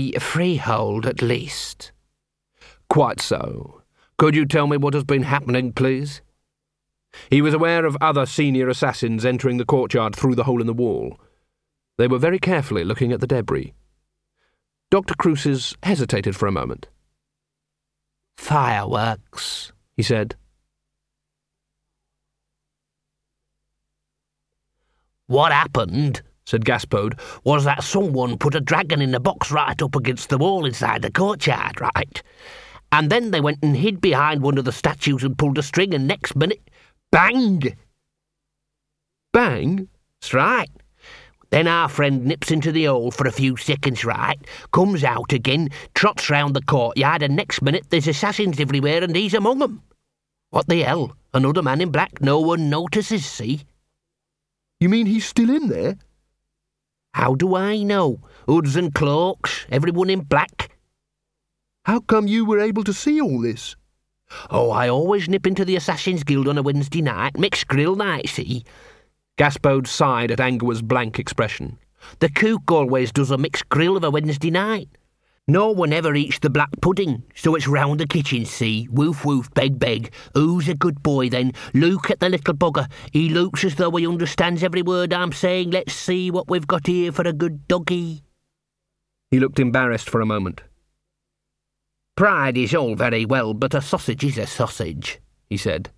the freehold, at least. Quite so. Could you tell me what has been happening, please? He was aware of other senior assassins entering the courtyard through the hole in the wall. They were very carefully looking at the debris. Dr. Cruces hesitated for a moment. Fireworks, he said. What happened, said Gaspode, was that someone put a dragon in a box right up against the wall inside the courtyard, right? And then they went and hid behind one of the statues and pulled a string, and next minute, bang! Bang? That's right. Then our friend nips into the hole for a few seconds, right, comes out again, trots round the courtyard, and next minute there's assassins everywhere and he's among them. What the hell? Another man in black no one notices, see? You mean he's still in there? How do I know? Hoods and cloaks, everyone in black. How come you were able to see all this? Oh, I always nip into the Assassin's Guild on a Wednesday night, mixed grill night, see? Gaspode sighed at Angwer's blank expression. The cook always does a mixed grill of a Wednesday night. No one ever eats the black pudding, so it's round the kitchen, see? Woof, woof, beg, beg. Who's a good boy, then? Look at the little bugger. He looks as though he understands every word I'm saying. Let's see what we've got here for a good doggy. He looked embarrassed for a moment. Pride is all very well, but a sausage is a sausage, he said.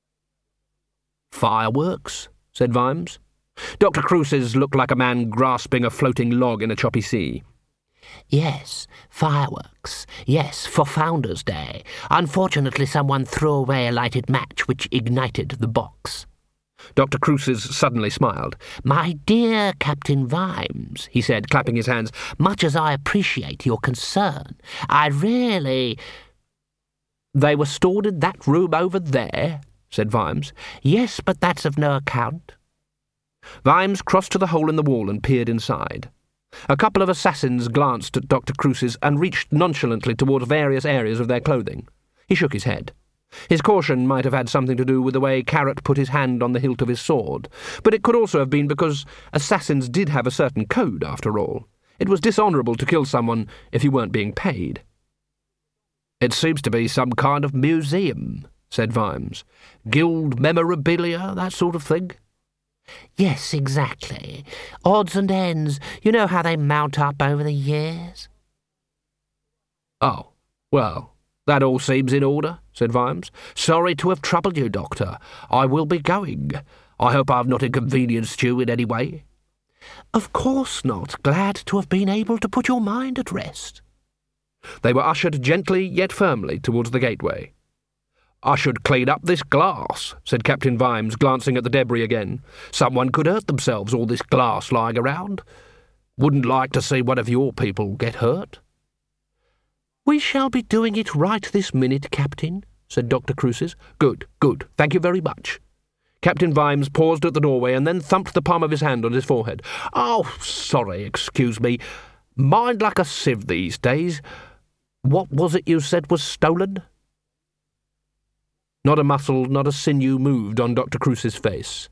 Fireworks? Said Vimes. Dr. Cruces looked like a man grasping a floating log in a choppy sea. Yes, fireworks. Yes, for Founders' Day. Unfortunately, someone threw away a lighted match which ignited the box. Dr. Cruces suddenly smiled. My dear Captain Vimes, he said, clapping his hands, much as I appreciate your concern, I really... They were stored in that room over there, said Vimes. Yes, but that's of no account. Vimes crossed to the hole in the wall and peered inside. A couple of assassins glanced at Dr. Cruces and reached nonchalantly towards various areas of their clothing. He shook his head. His caution might have had something to do with the way Carrot put his hand on the hilt of his sword, but it could also have been because assassins did have a certain code, after all. It was dishonourable to kill someone if you weren't being paid. It seems to be some kind of museum, said Vimes. Guild memorabilia, that sort of thing? Yes, exactly. Odds and ends. You know how they mount up over the years? Oh, well, that all seems in order, said Vimes. Sorry to have troubled you, Doctor. I will be going. I hope I've not inconvenienced you in any way. Of course not. Glad to have been able to put your mind at rest. They were ushered gently yet firmly towards the gateway. I should clean up this glass, said Captain Vimes, glancing at the debris again. Someone could hurt themselves, all this glass lying around. Wouldn't like to see one of your people get hurt. We shall be doing it right this minute, Captain, said Dr. Cruces. Good, good. Thank you very much. Captain Vimes paused at the doorway and then thumped the palm of his hand on his forehead. Oh, sorry, excuse me. Mind like a sieve these days. What was it you said was stolen? Not a muscle, not a sinew moved on Dr. Cruces' face.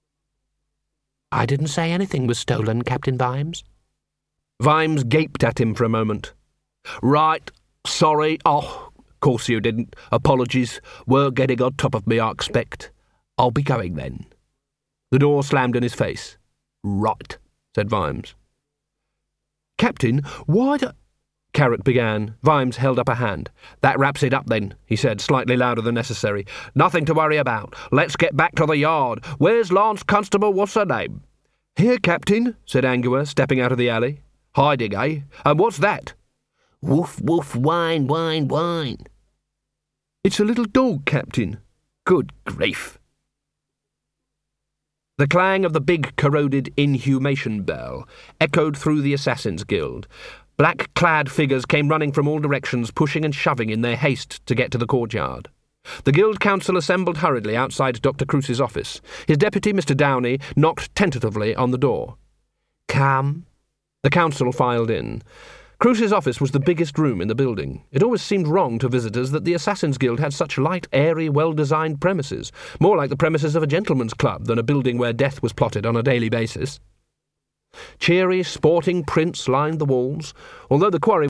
I didn't say anything was stolen, Captain Vimes. Vimes gaped at him for a moment. Right, sorry. Oh, of course you didn't. Apologies. Were getting on top of me, I expect. I'll be going then. The door slammed in his face. Right, said Vimes. Captain, why do... Carrot began. Vimes held up a hand. That wraps it up then, he said, slightly louder than necessary. Nothing to worry about. Let's get back to the yard. Where's Lance Constable what's her name? Here, Captain, said Angwer, stepping out of the alley. Hiding, eh? And what's that? Woof, woof, whine, whine, whine. It's a little dog, Captain. Good grief. The clang of the big corroded inhumation bell echoed through the Assassin's Guild. Black-clad figures came running from all directions, pushing and shoving in their haste to get to the courtyard. The Guild Council assembled hurriedly outside Dr. Cruces' office. His deputy, Mr. Downey, knocked tentatively on the door. Come. The council filed in. Cruces' office was the biggest room in the building. It always seemed wrong to visitors that the Assassin's Guild had such light, airy, well-designed premises, more like the premises of a gentleman's club than a building where death was plotted on a daily basis. Cheery, sporting prints lined the walls, although the quarry